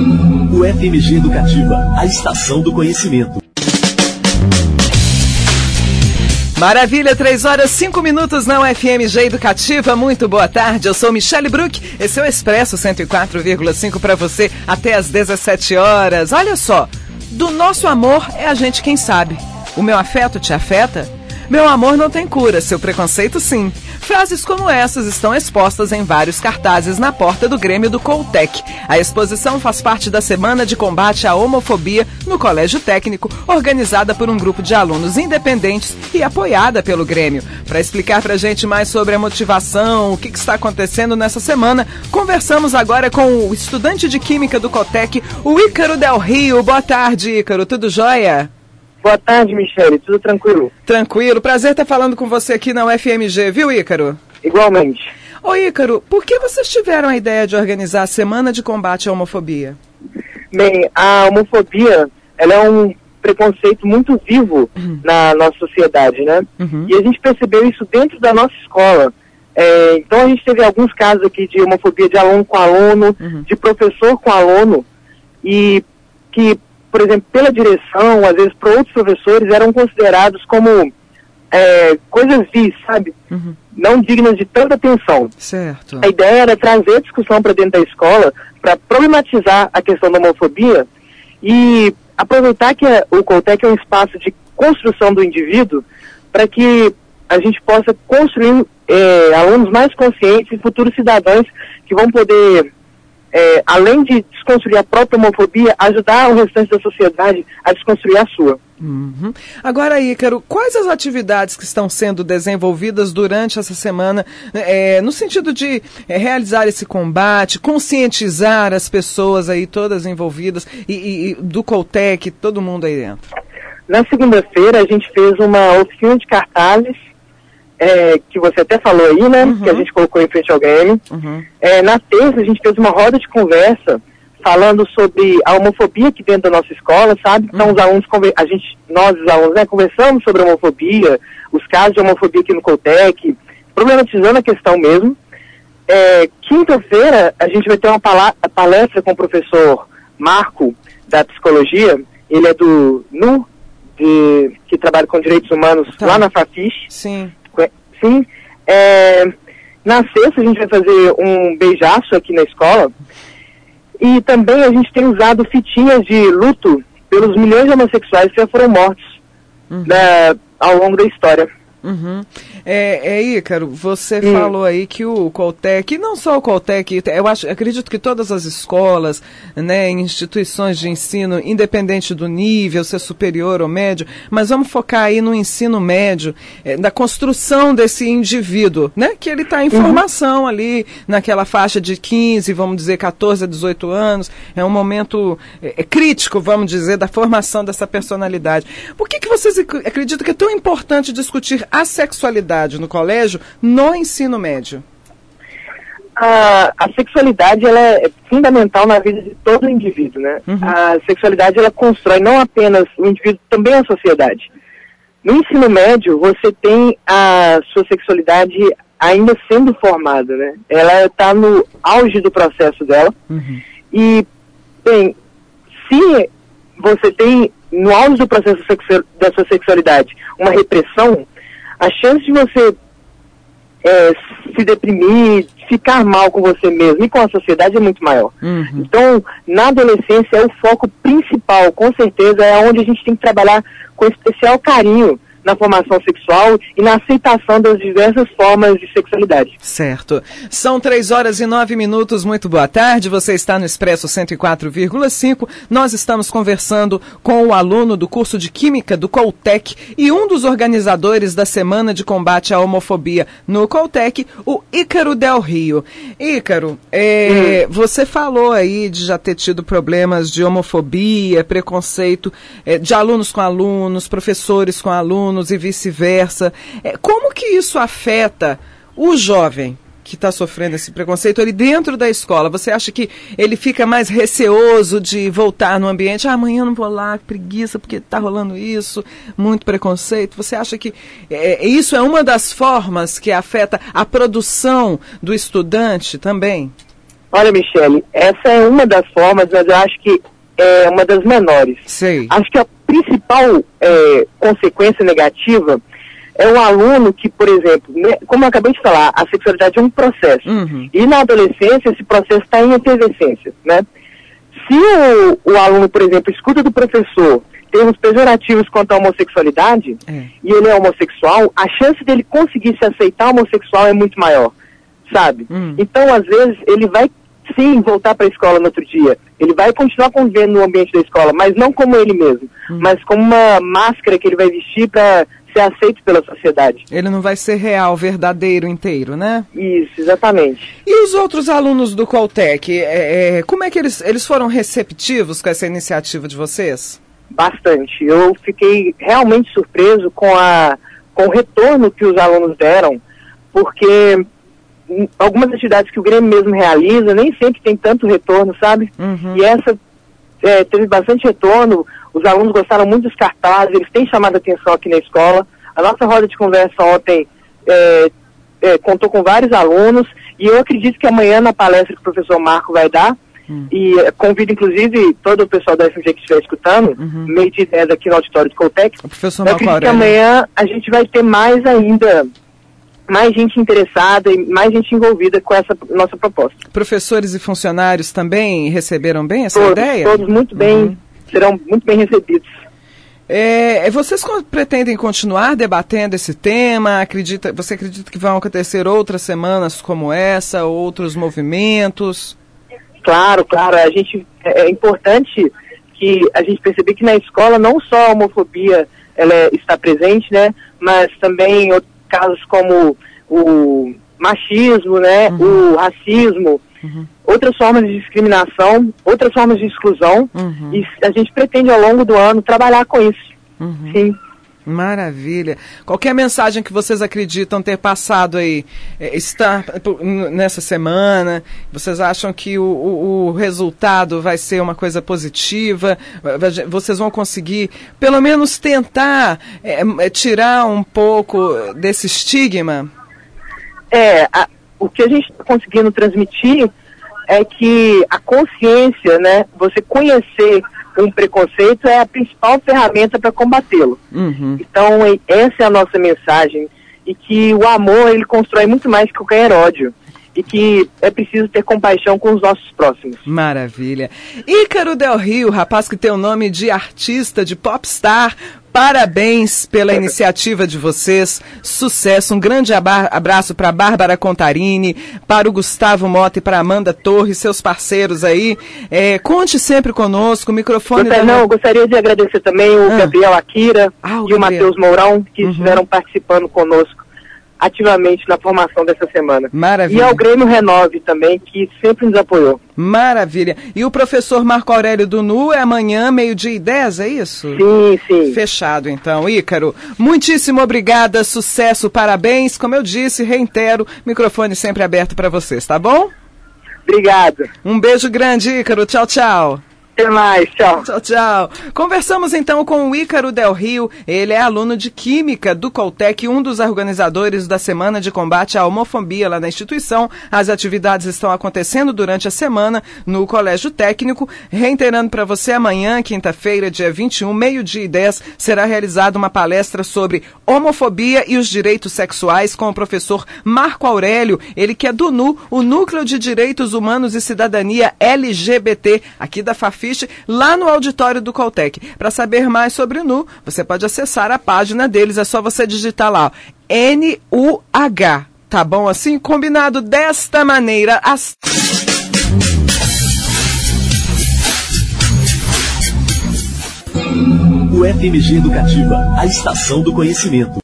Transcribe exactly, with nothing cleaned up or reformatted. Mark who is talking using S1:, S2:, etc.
S1: O F M G Educativa, a estação do conhecimento.
S2: Maravilha, três horas, cinco minutos na U F M G Educativa. Muito boa tarde, eu sou Michele Bruck. Esse é o Expresso cento e quatro vírgula cinco para você até às dezessete horas. Olha só, do nosso amor é a gente quem sabe. O meu afeto te afeta? Meu amor não tem cura, seu preconceito sim. Frases como essas estão expostas em vários cartazes na porta do Grêmio do Coltec. A exposição faz parte da Semana de Combate à Homofobia no Colégio Técnico, organizada por um grupo de alunos independentes e apoiada pelo Grêmio. Para explicar para a gente mais sobre a motivação, o que, que está acontecendo nessa semana, conversamos agora com o estudante de Química do Coltec, o Ícaro Del Rio. Boa tarde, Ícaro. Tudo jóia?
S3: Boa tarde, Michele. Tudo tranquilo?
S2: Tranquilo. Prazer estar falando com você aqui na U F M G, viu, Ícaro?
S3: Igualmente.
S2: Ô, Ícaro, por que vocês tiveram a ideia de organizar a Semana de Combate à Homofobia?
S3: Bem, a homofobia, ela é um preconceito muito vivo uhum. na nossa sociedade, né? Uhum. E a gente percebeu isso dentro da nossa escola. É, então a gente teve alguns casos aqui de homofobia de aluno com aluno, uhum. de professor com aluno, e que, por exemplo, pela direção, às vezes por outros professores, eram considerados como é, coisas vis, sabe? Uhum. Não dignas de tanta atenção.
S2: Certo.
S3: A ideia era trazer a discussão para dentro da escola, para problematizar a questão da homofobia e aproveitar que a, o Coltec é um espaço de construção do indivíduo para que a gente possa construir é, alunos mais conscientes e futuros cidadãos que vão poder... É, além de desconstruir a própria homofobia, ajudar o restante da sociedade a desconstruir a sua.
S2: Uhum. Agora, Ícaro, quais as atividades que estão sendo desenvolvidas durante essa semana, é, no sentido de é, realizar esse combate, conscientizar as pessoas aí, todas envolvidas, e, e do Coltec, todo mundo aí dentro?
S3: Na segunda-feira, a gente fez uma oficina de cartazes, É, que você até falou aí, né, uhum. que a gente colocou em frente ao Grêmio. Uhum. É, na terça a gente fez uma roda de conversa falando sobre a homofobia aqui dentro da nossa escola, sabe? Então uhum. os alunos, a gente, nós os alunos, né, conversamos sobre a homofobia, os casos de homofobia aqui no Coltec, problematizando a questão mesmo. É, quinta-feira a gente vai ter uma palestra com o professor Marco, da Psicologia, ele é do N U, de, que trabalha com direitos humanos tá. lá na Fafiche.
S2: Sim.
S3: Sim, é, na sexta a gente vai fazer um beijaço aqui na escola e também a gente tem usado fitinhas de luto pelos milhões de homossexuais que já foram mortos uhum. né, ao longo da história.
S2: Uhum. É, é, Ícaro, você hum. falou aí que o Coltec, não só o Coltec, eu acho, acredito que todas as escolas, né, instituições de ensino, independente do nível, se é superior ou médio, mas vamos focar aí no ensino médio, é, na construção desse indivíduo, né, que ele está em uhum. formação ali, naquela faixa de quinze, vamos dizer, quatorze a dezoito anos, é um momento é, é crítico, vamos dizer, da formação dessa personalidade. Por que que vocês acreditam que é tão importante discutir a sexualidade no colégio, no ensino médio?
S3: A, a sexualidade ela é fundamental na vida de todo indivíduo, né? Uhum. A sexualidade ela constrói não apenas o indivíduo, também a sociedade. No ensino médio, você tem a sua sexualidade ainda sendo formada, né? Ela está no auge do processo dela. Uhum. E, bem, se você tem no auge do processo da sua sexualidade uma repressão, a chance de você é, se deprimir, ficar mal com você mesmo e com a sociedade é muito maior. Uhum. Então, na adolescência, é o foco principal, com certeza, é onde a gente tem que trabalhar com especial carinho na formação sexual e na aceitação das diversas formas de sexualidade.
S2: Certo. São três horas e nove minutos, muito boa tarde, você está no Expresso cento e quatro vírgula cinco, nós estamos conversando com o aluno do curso de Química do Coltec e um dos organizadores da Semana de Combate à Homofobia no Coltec, o Ícaro Del Rio. Ícaro, é, hum. você falou aí de já ter tido problemas de homofobia, preconceito é, de alunos com alunos, professores com alunos, e vice-versa. Como que isso afeta o jovem que está sofrendo esse preconceito ali dentro da escola? Você acha que ele fica mais receoso de voltar no ambiente? Ah, amanhã eu não vou lá, que preguiça, porque está rolando isso, muito preconceito. Você acha que é, isso é uma das formas que afeta a produção do estudante também?
S3: Olha, Michele, essa é uma das formas, mas eu acho que é uma das menores.
S2: Sei.
S3: Acho que a principal é, consequência negativa é um aluno que, por exemplo, né, como eu acabei de falar, a sexualidade é um processo.
S2: Uhum.
S3: E na adolescência, esse processo está em efervescência, né? Se o, o aluno, por exemplo, escuta do professor termos pejorativos quanto à homossexualidade, é. e ele é homossexual, a chance dele conseguir se aceitar homossexual é muito maior, sabe? Uhum. Então, às vezes, ele vai sim voltar para a escola no outro dia. Ele vai continuar convivendo no ambiente da escola, mas não como ele mesmo, uhum. mas como uma máscara que ele vai vestir para ser aceito pela sociedade.
S2: Ele não vai ser real, verdadeiro, inteiro, né?
S3: Isso, exatamente.
S2: E os outros alunos do Coltec, é, é, como é que eles, eles foram receptivos com essa iniciativa de vocês?
S3: Bastante. Eu fiquei realmente surpreso com, a, com o retorno que os alunos deram, porque algumas atividades que o Grêmio mesmo realiza nem sempre tem tanto retorno, sabe? Uhum. E essa é, teve bastante retorno. Os alunos gostaram muito dos cartazes, eles têm chamado a atenção aqui na escola. A nossa roda de conversa ontem é, é, contou com vários alunos, e eu acredito que amanhã, na palestra que o professor Marco vai dar, hum. e é, convido inclusive todo o pessoal da F M G que estiver escutando, uhum. meio de dez aqui no auditório de Coltec,
S2: o professor
S3: eu acredito que amanhã a gente vai ter mais ainda, mais gente interessada e mais gente envolvida com essa nossa proposta.
S2: Professores e funcionários também receberam bem essa
S3: todos,
S2: ideia?
S3: Todos muito bem. Uhum. Serão muito bem recebidos.
S2: É, vocês pretendem continuar debatendo esse tema? Acredita, você acredita que vão acontecer outras semanas como essa, outros movimentos?
S3: Claro, claro. A gente, é importante que a gente perceber que na escola não só a homofobia ela é, está presente, né? Mas também outros casos como o machismo, né? Uhum. O racismo. Uhum. Outras formas de discriminação, outras formas de exclusão, uhum. e a gente pretende ao longo do ano trabalhar com isso. Uhum. Sim.
S2: Maravilha. Qualquer mensagem que vocês acreditam ter passado aí, é, está nessa semana, vocês acham que o, o, o resultado vai ser uma coisa positiva, vocês vão conseguir pelo menos tentar é, tirar um pouco desse estigma?
S3: É, a, o que a gente está conseguindo transmitir é que a consciência, né, você conhecer um preconceito é a principal ferramenta para combatê-lo. Uhum. Então, essa é a nossa mensagem, e que o amor, ele constrói muito mais que qualquer ódio, e que é preciso ter compaixão com os nossos próximos.
S2: Maravilha. Ícaro Del Rio, rapaz que tem o nome de artista, de popstar, parabéns pela iniciativa de vocês, sucesso, um grande abraço para a Bárbara Contarini, para o Gustavo Mota e para a Amanda Torres, seus parceiros aí, é, conte sempre conosco, o microfone...
S3: Gostaria, da... Não, gostaria de agradecer também o ah. Gabriel Akira ah, o e Gabriel. o Matheus Mourão, que uhum. estiveram participando conosco ativamente na formação dessa semana.
S2: Maravilha.
S3: E ao Grêmio Renove também, que sempre nos apoiou.
S2: Maravilha. E o professor Marco Aurélio do N U é amanhã, meio-dia e dez, é isso?
S3: Sim, sim.
S2: Fechado, então. Ícaro, muitíssimo obrigada, sucesso, parabéns. Como eu disse, reitero, microfone sempre aberto para vocês, tá bom?
S3: Obrigado.
S2: Um beijo grande, Ícaro. Tchau, tchau.
S3: Até mais, tchau.
S2: Tchau, tchau. Conversamos então com o Ícaro Del Rio, ele é aluno de Química do Coltec, um dos organizadores da Semana de Combate à Homofobia lá na instituição. As atividades estão acontecendo durante a semana no Colégio Técnico. Reiterando para você, amanhã, quinta-feira, dia vinte e um, meio-dia e dez, será realizada uma palestra sobre homofobia e os direitos sexuais com o professor Marco Aurélio, ele que é do N U, o Núcleo de Direitos Humanos e Cidadania L G B T, aqui da Fafi, lá no auditório do Coltec. Para saber mais sobre o N U, você pode acessar a página deles, é só você digitar lá, N U H, tá bom assim? Combinado desta maneira. As...
S1: O F M G Educativa, a estação do conhecimento.